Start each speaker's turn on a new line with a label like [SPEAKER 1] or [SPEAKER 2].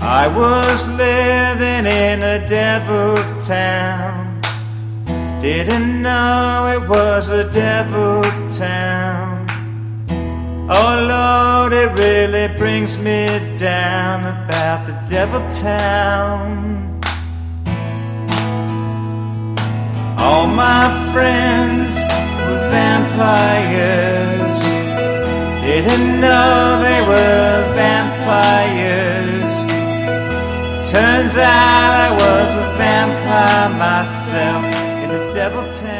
[SPEAKER 1] I was living in a devil town. Didn't know it was a devil town. Oh Lord, it really brings me down about the devil town. All my friends were vampires. Didn't know they were vampires. Turns out I was a vampire myself in the devil town.